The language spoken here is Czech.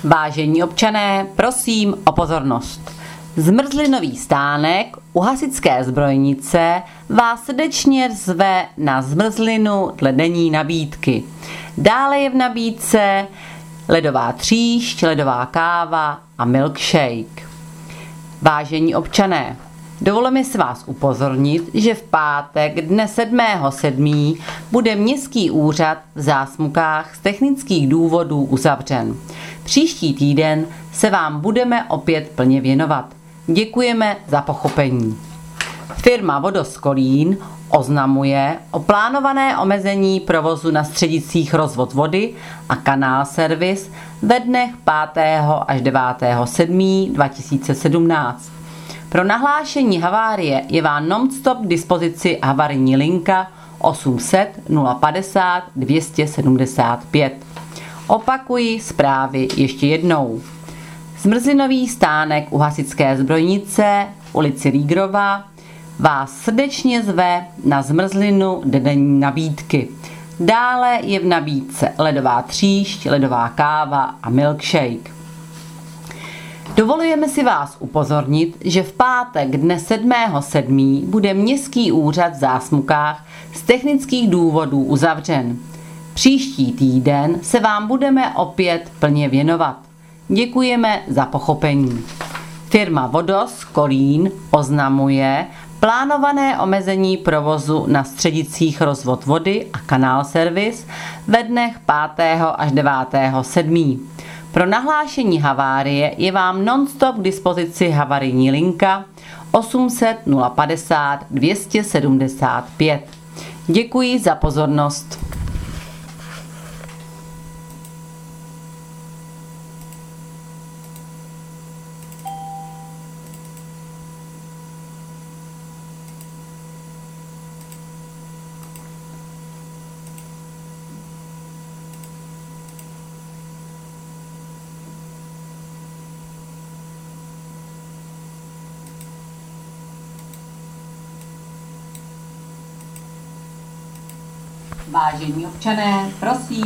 Vážení občané, prosím o pozornost. Zmrzlinový stánek u hasičské zbrojnice vás srdečně zve na zmrzlinu dle denní nabídky. Dále je v nabídce ledová tříšť, ledová káva a milkshake. Vážení občané, dovolíme si vás upozornit, že v pátek dne 7.7. bude městský úřad v Zásmukách z technických důvodů uzavřen. Příští týden se vám budeme opět plně věnovat. Děkujeme za pochopení. Firma Vodos Kolín oznamuje o plánované omezení provozu na střediscích rozvod vody a kanál servis ve dnech 5. až 9.7. 2017. Pro nahlášení havárie je vám non-stop k dispozici havarijní linka 800 050 275. Opakuji zprávy ještě jednou. Zmrzlinový stánek u hasičské zbrojnice v ulici Rígrova vás srdečně zve na zmrzlinu denní nabídky. Dále je v nabídce ledová tříšť, ledová káva a milkshake. Dovolujeme si vás upozornit, že v pátek dne 7.7. bude městský úřad v Zásmukách z technických důvodů uzavřen. Příští týden se vám budeme opět plně věnovat. Děkujeme za pochopení. Firma Vodos Kolín oznamuje plánované omezení provozu na střediscích rozvod vody a kanál servis ve dnech 5. až 9.7. Pro nahlášení havárie je vám non-stop k dispozici havarijní linka 800 050 275. Děkuji za pozornost. Vážení občané, prosím